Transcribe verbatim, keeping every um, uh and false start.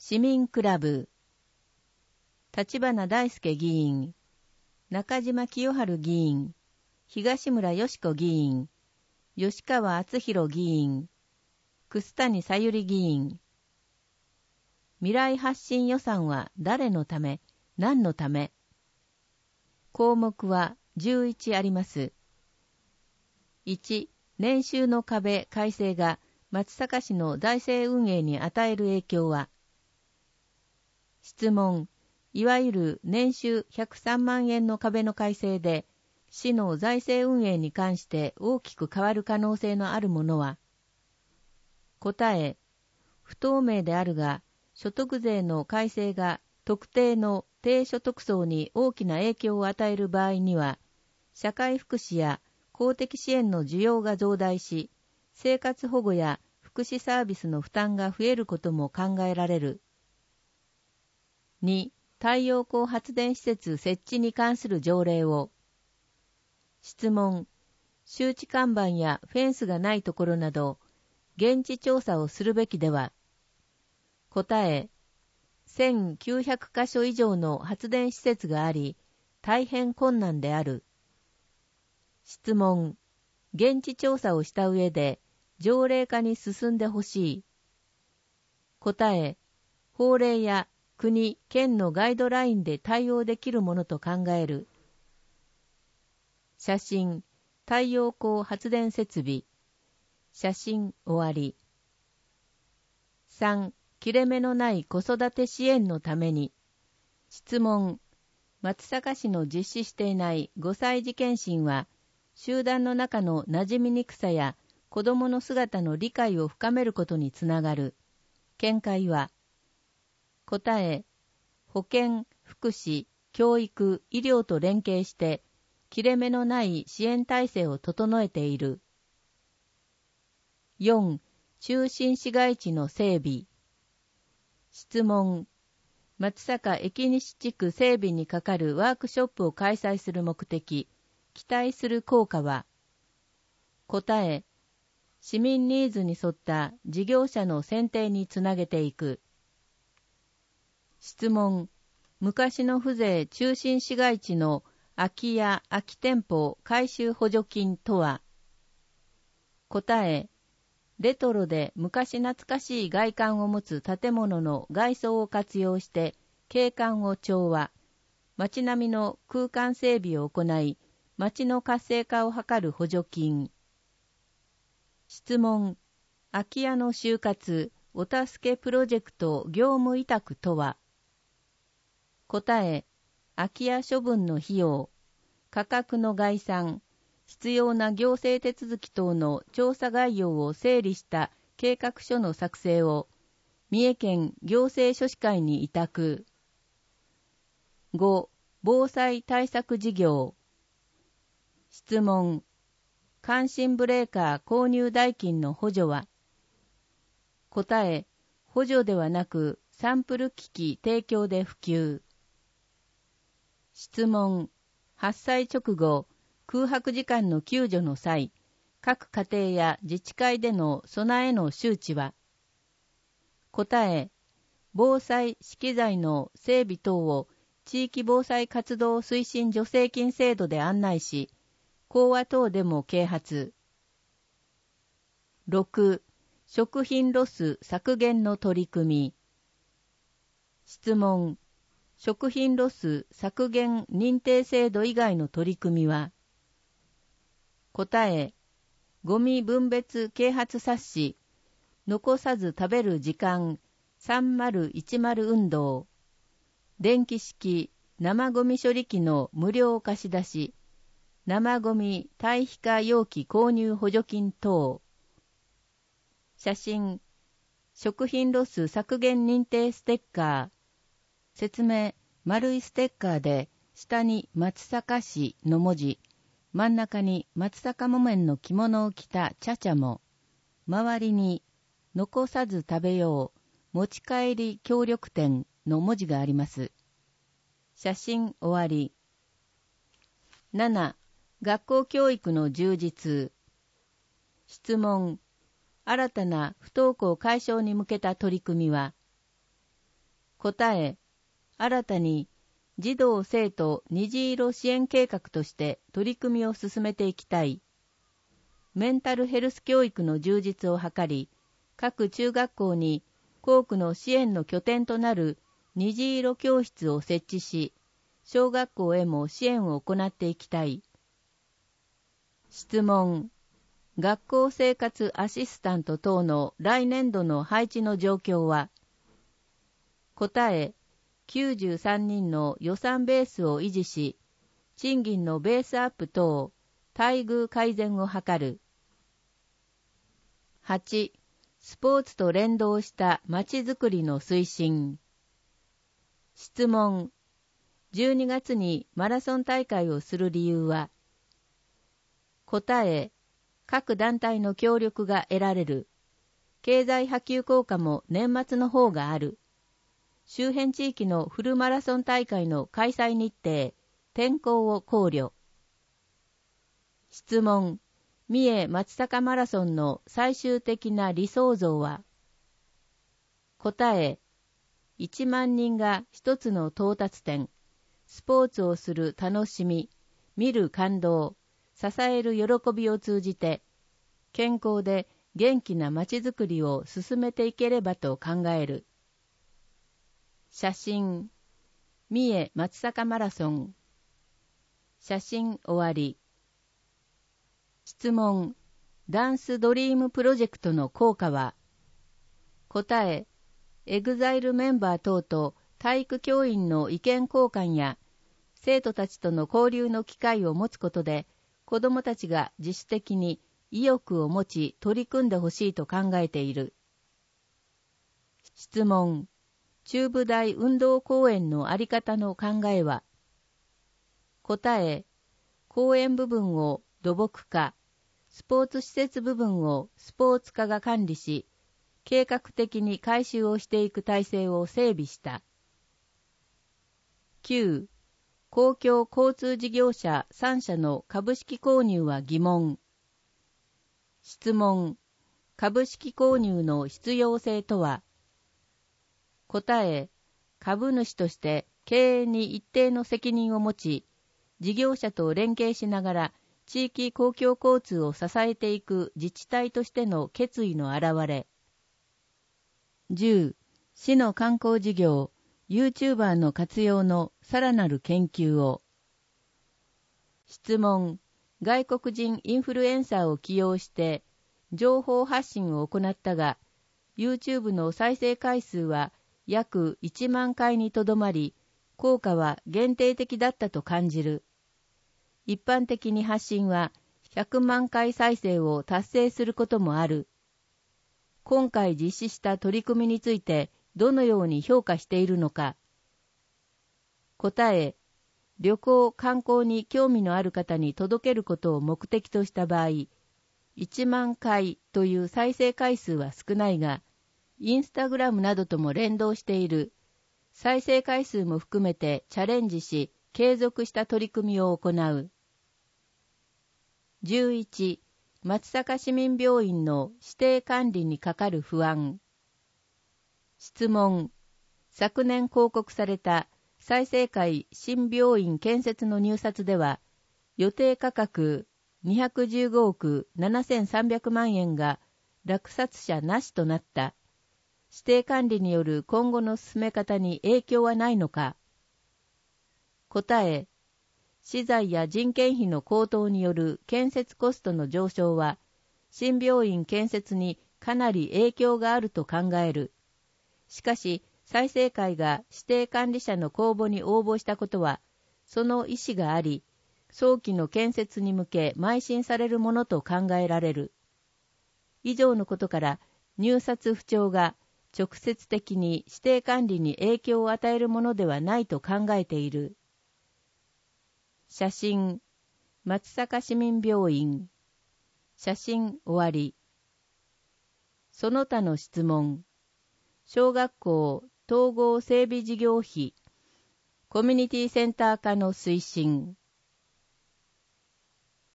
市民クラブ、立花大輔議員、中島清春議員、東村よし子議員、吉川敦弘議員、楠谷さゆり議員。未来発信予算は誰のため、何のため。項目はじゅういちあります。いち、年収の壁改正が松阪市の財政運営に与える影響は。質問、いわゆる年収ひゃくさんまんえんの壁の改正で、市の財政運営に関して大きく変わる可能性のあるものは。答え、不透明であるが、所得税の改正が特定の低所得層に大きな影響を与える場合には、社会福祉や公的支援の需要が増大し、生活保護や福祉サービスの負担が増えることも考えられる。に、太陽光発電施設設置に関する条例を。質問、周知看板やフェンスがないところなど、現地調査をするべきでは。答え、せんきゅうひゃくかしょ以上の発電施設があり、大変困難である。質問、現地調査をした上で、条例化に進んでほしい。答え、法令や国、県のガイドラインで対応できるものと考える。写真、太陽光発電設備。写真終わり。さん、切れ目のない子育て支援のために。質問、松阪市の実施していないごさい児検診は、集団の中の馴染みにくさや子供の姿の理解を深めることにつながる。見解は。答え、保健、福祉、教育、医療と連携して、切れ目のない支援体制を整えている。よん、中心市街地の整備。質問、松阪駅西地区整備にかかるワークショップを開催する目的、期待する効果は。答え、市民ニーズに沿った事業者の選定につなげていく。質問、昔の風情中心市街地の空き家空き店舗改修補助金とは。答え、レトロで昔懐かしい外観を持つ建物の外装を活用して景観を調和、街並みの空間整備を行い、街の活性化を図る補助金。質問、空き家の終活、お助けプロジェクト業務委託とは。答え、空き家処分の費用、価格の概算、必要な行政手続き等の調査概要を整理した計画書の作成を、三重県行政書士会に委託。ご、防災対策事業。質問、感震ブレーカー購入代金の補助は。答え、補助ではなくサンプル機器提供で普及。質問、発災直後、空白時間の救助の際、各家庭や自治会での備えの周知は。答え、防災資機材の整備等を地域防災活動推進助成金制度で案内し、講話等でも啓発。ろく、食品ロス削減の取り組み。質問、食品ロス削減認定制度以外の取り組みは。答え、ゴミ分別啓発冊子、残さず食べる時間さんまるいちまる運動、電気式生ゴミ処理機の無料貸し出し、生ゴミ堆肥化容器購入補助金等。写真、食品ロス削減認定ステッカー。説明、丸いステッカーで、下に松阪市の文字、真ん中に松阪木綿の着物を着たちゃちゃも、周りに、残さず食べよう、持ち帰り協力店の文字があります。写真終わり。なな、学校教育の充実。質問、新たな不登校解消に向けた取り組みは。 答え、新たに児童生徒虹色支援計画として取り組みを進めていきたい。メンタルヘルス教育の充実を図り、各中学校に校区の支援の拠点となる虹色教室を設置し、小学校へも支援を行っていきたい。質問。学校生活アシスタント等の来年度の配置の状況は？答え、きゅうじゅうさんにんの予算ベースを維持し、賃金のベースアップ等、待遇改善を図る。はち. スポーツと連動したまちづくりの推進。質問。じゅうにがつにマラソン大会をする理由は？答え、各団体の協力が得られる。経済波及効果も年末の方がある。周辺地域のフルマラソン大会の開催日程、天候を考慮。質問。三重松阪マラソンの最終的な理想像は？答え、いちまんにんが一つの到達点、スポーツをする楽しみ、見る感動、支える喜びを通じて、健康で元気なまちづくりを進めていければと考える。写真。三重松阪マラソン。写真終わり。質問。ダンスドリームプロジェクトの効果は？答え、エグザイルメンバー等と体育教員の意見交換や生徒たちとの交流の機会を持つことで、子どもたちが自主的に意欲を持ち取り組んでほしいと考えている。質問。中部大運動公園のあり方の考えは？答え、公園部分を土木化、スポーツ施設部分をスポーツ課が管理し、計画的に改修をしていく体制を整備した。きゅう. 公共交通事業者さん社の株式購入は疑問。質問。株式購入の必要性とは？答え、株主として経営に一定の責任を持ち、事業者と連携しながら地域公共交通を支えていく自治体としての決意の表れ。じゅう. 市の観光事業、YouTuber の活用のさらなる研究を。質問。外国人インフルエンサーを起用して情報発信を行ったが、YouTube の再生回数は約いちまんかいにとどまり、効果は限定的だったと感じる。一般的に発信はひゃくまんかい再生を達成することもある。今回実施した取り組みについてどのように評価しているのか。答え、旅行・観光に興味のある方に届けることを目的とした場合、いちまんかいという再生回数は少ないが、インスタグラムなどとも連動している。再生回数も含めてチャレンジし、継続した取り組みを行う。じゅういち. 松阪市民病院の指定管理にかかる不安。質問。昨年公告された済生会新病院建設の入札では、予定価格にひゃくじゅうごおくななせんさんびゃくまんえんが落札者なしとなった。指定管理による今後の進め方に影響はないのか。答え、資材や人件費の高騰による建設コストの上昇は、新病院建設にかなり影響があると考える。しかし、済生会が指定管理者の公募に応募したことは、その意思があり、早期の建設に向け邁進されるものと考えられる。以上のことから、入札不調が直接的に指定管理に影響を与えるものではないと考えている。写真。松阪市民病院。写真終わり。その他の質問。小学校統合整備事業費、コミュニティセンター化の推進。